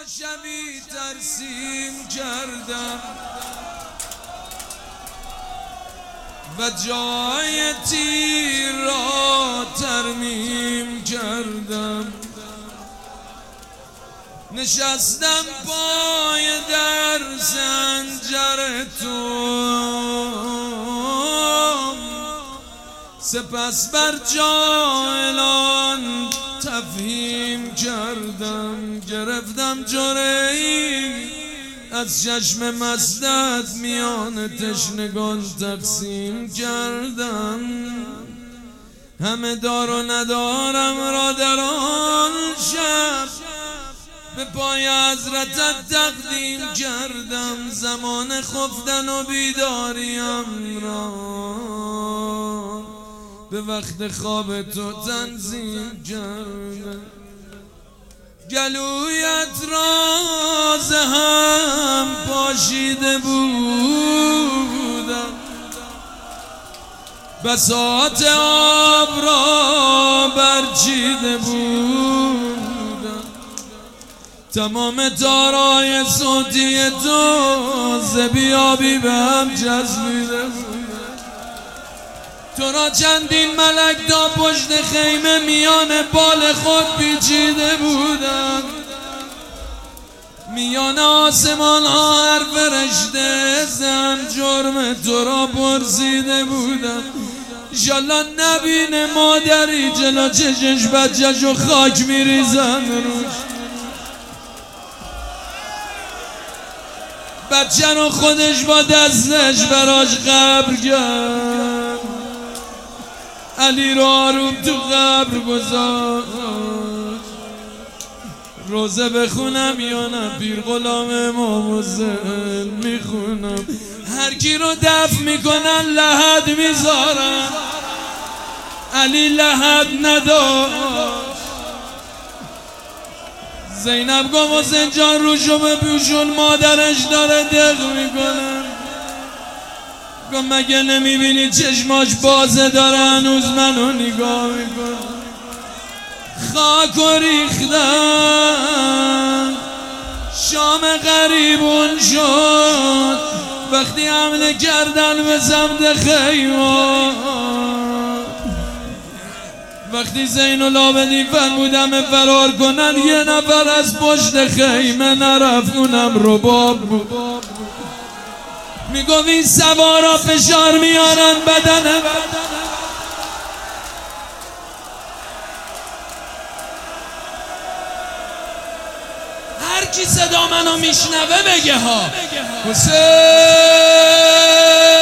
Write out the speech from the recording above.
شبی ترسیم کردم و جای تیر را ترمیم کردم. نشستم پای در زنجر تو، سپس بر جاهلان تفهیم کردم. گرفتم جرعه‌ای از چشم مستت میان تشنگان تقسیم کردم. همه دار و ندارم را در آن شب به پای حضرتت تقدیم کردم. زمان خفتن و بیداریم را به وقت خواب تو تنظیم کردم. گلویت راز هم پاشیده بودم، بساط آب را برچیده بودم. تمام تارای صوتی تو ز بیابی به هم جذبیده بودم. تو را چندین ملک تا پشت خیمه میان بال خود پیچیده بودند. میان آسمان ها هر فرشته زن جرم تو را پرسیده بودند. انشالله نبینه مادری جلو چشش بچه‌ش و خاک میریزن روش. بچه رو خودش با دستش براش قبر کرد. علی رو آروم تو قبر گذاشت. روزه بخونم یا نه پیر غلام امام حسین میخونم. هر کی رو دفن میکنن لحد میذارن، علی لحد نداشت. زینب گفت حسین جان روشو بپوشون مادرش داره دق میکنه. گفت مگه نمیبینی چشماش بازه داره هنوز منو نگاه میکنه. خاک و ریختن شام غریبون شد وقتی حمله کردن به سمت خیمه. وقتی زین العابدین فرمودم فرار کنن یه نفر از پشت خیمه نرفت، اونم رباب بود. میگفت این سوارا فشار میارن بدنه. هر کی صدا منو میشنوه بگه ها حسین.